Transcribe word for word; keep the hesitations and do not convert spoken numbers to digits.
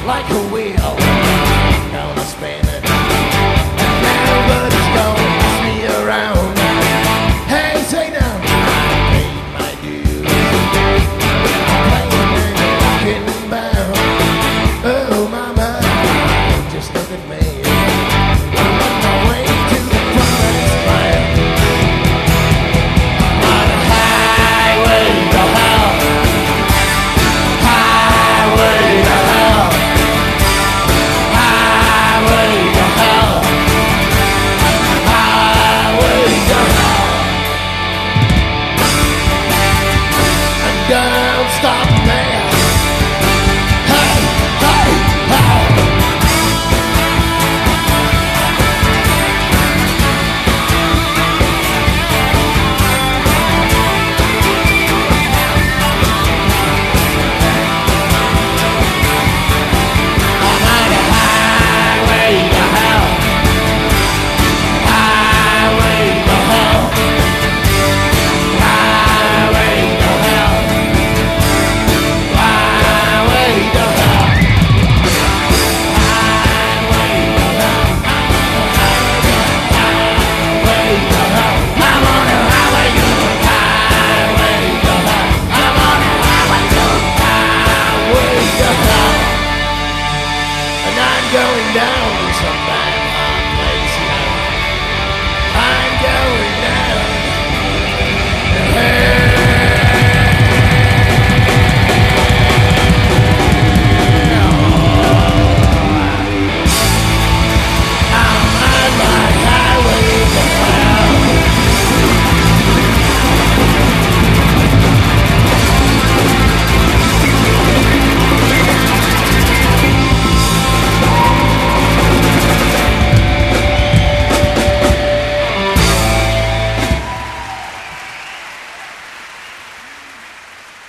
like a wheel. Gonna spin it. Nobody's gonna push me around. Hey, say now, I paid my dues. I'm playing and rocking bound. Oh, mama, just look at me. I'm on my way to the promised land. On a highway to hell. Highway to hell. Highway to hell. Highway to hell. And don't stop me. Hey, hey, hey. I'm on a highway to hell. Highway to hell. Highway to hell. Highway to hell. Highway to hell. Highway to hell. I'm on a highway to highway to hell. I'm on a highway to highway to hell. And I'm going down some bad